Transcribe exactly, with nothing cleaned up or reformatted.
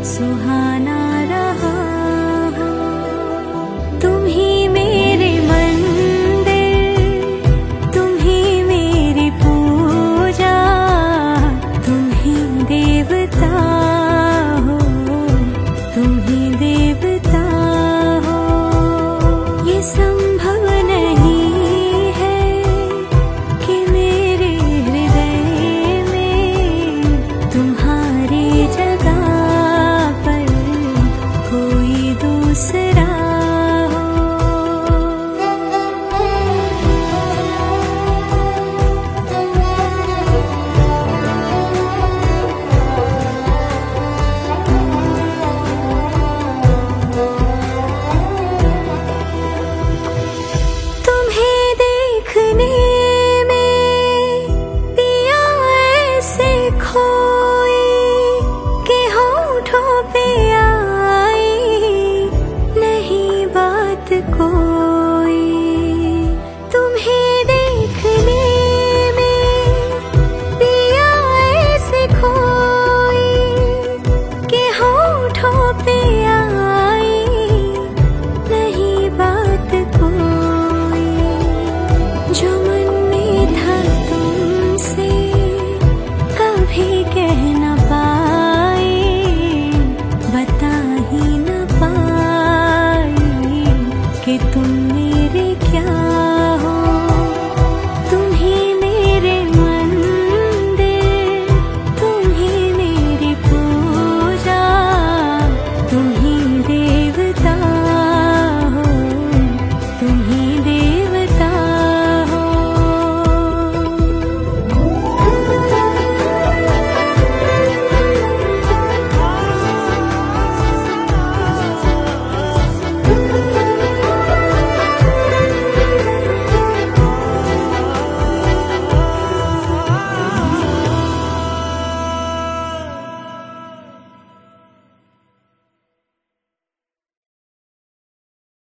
सुहाना रहा हो। तुम ही मेरे मंदिर, तुम ही मेरी पूजा, तुम ही देवता हो, तुम ही देवता हो। ये संभव नहीं है कि मेरे हृदय में तुम्हारी जगह पर कोई दूसरा हो। तुम्हें देखने में पिया ऐसे खोई कि होठों पे आई नहीं बात कोई। तुम्हें देखने में पिया ऐसे खोई कि होठों पे